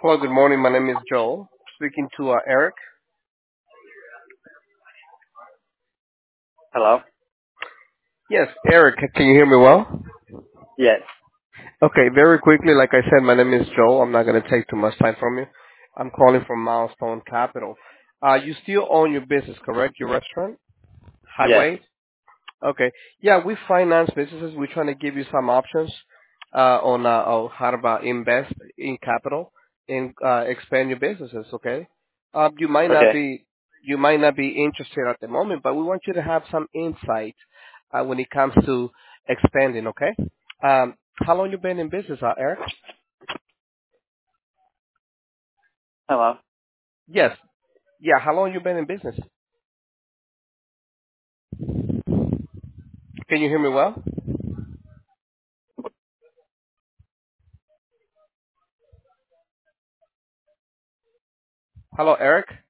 Hello, good morning. My name is Joel. Speaking to Eric. Hello? Yes, Eric, can you hear me well? Yes. Okay, very quickly, like I said, my name is Joel. I'm not going to take too much time from you. I'm calling from Milestone Capital. You still own your business, correct? Your restaurant? Yes. Highway? Okay. Yeah, we finance businesses. We're trying to give you some options on how to invest in capital and expand your businesses. Okay. You might not Okay. be you might not be interested at the moment, but we want you to have some insight when it comes to expanding. Okay. How long you been in business, Eric? Hello? Yes. Yeah. How long you been in business? Can you hear me well? Hello, Eric.